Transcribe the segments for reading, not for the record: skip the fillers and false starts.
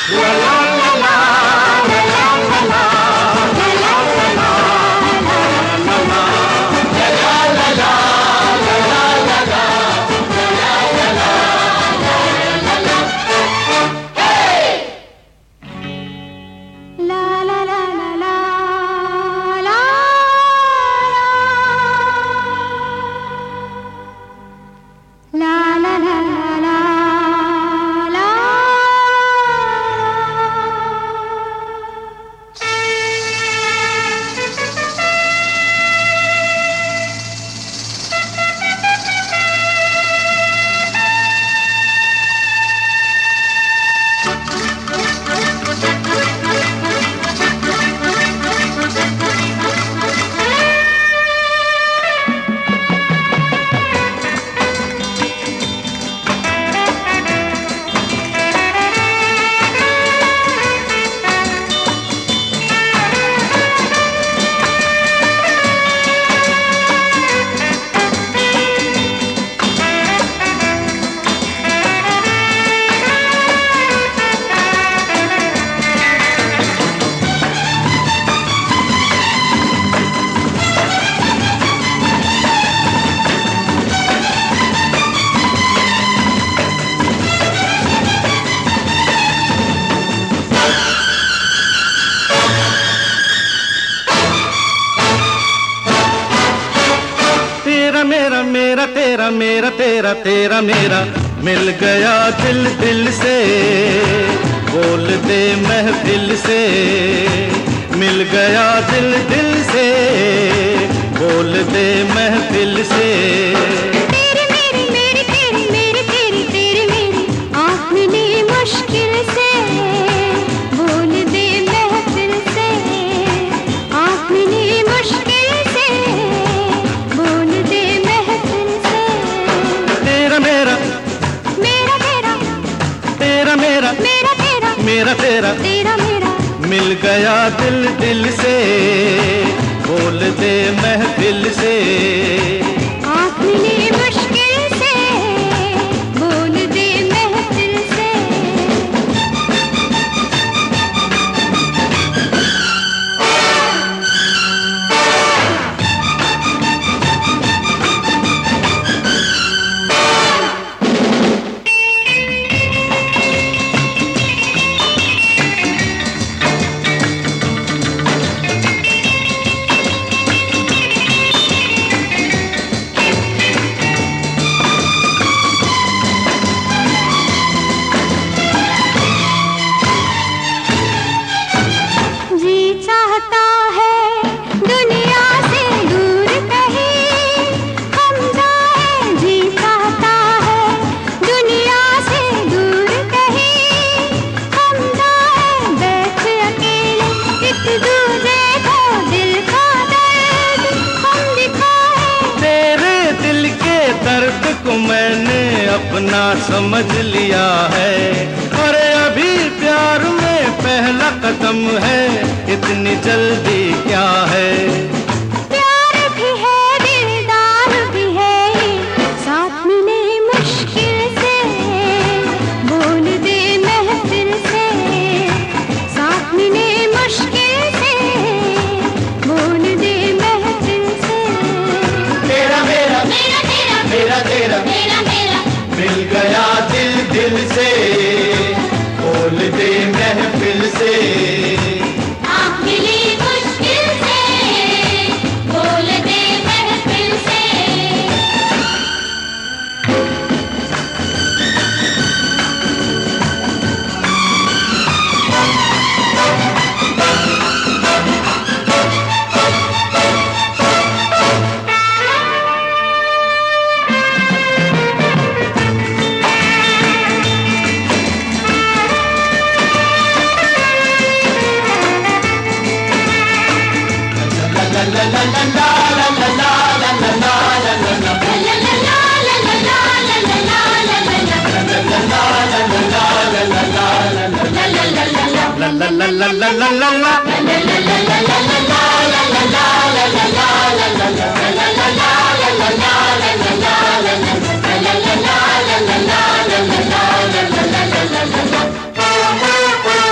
मेरा तेरा तेरा मेरा मिल गया दिल दिल से, बोल दे महफिल से। मिल गया दिल दिल से, बोल दे महफिल से। तेरी मेरी मेरी तेरी मेरी तेरी तेरी मेरी आँख मिली मुश्किल से, बोल दे महफिल से। आँख मिली मुश्किल से, बोल दे महफिल से। तेरा मेरा मेरा तेरा तेरा मेरा मेरा तेरा मेरा तेरा तेरा मेरा मिल गया दिल दिल से, बोल दे महफिल से। आँख मिली मुश्किल से, बोल दे महफिल से। मैंने अपना समझ लिया है, अरे अभी प्यार में पहला कदम है, इतनी जल्दी क्या है। प्यार भी है दिलदार भी है, साथ मिले मुश्किल से, बोल दे महफिल से। साथ मिले मुश्किल से, बोल दे महफिल से। तेरा मेरा मेरा तेरा मेरा तेरा मेरा मेरा मिल गया दिल दिल से, बोल दे महफिल से। आँख मिली मुश्किल से, बोल दे महफिल से। La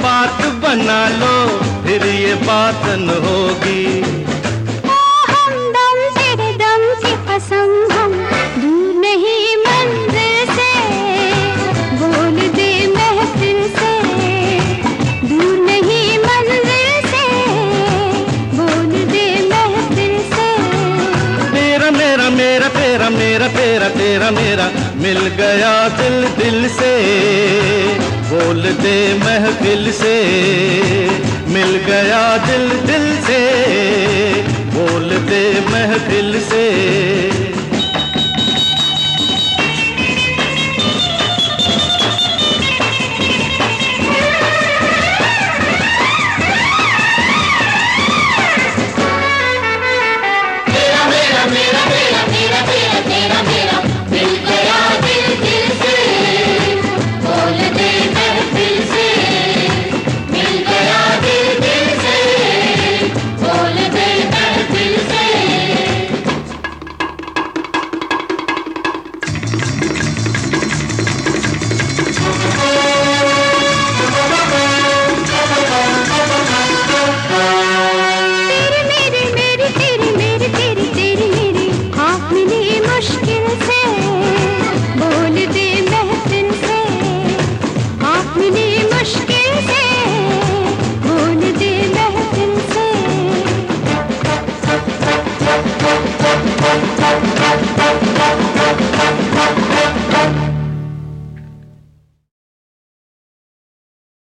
बात बना लो, फिर ये बात न होगी। ओ हमदम तेरे दम की कसम, हम दूर नहीं मंजिल से, बोल दे महफिल से, दूर नहीं मंजिल से, बोल दे महफिल से। तेरा मेरा मेरा तेरा मेरा तेरा तेरा मेरा मिल गया दिल दिल से, बोल दे महफिल से, मिल गया दिल दिल से, बोल दे महफिल से।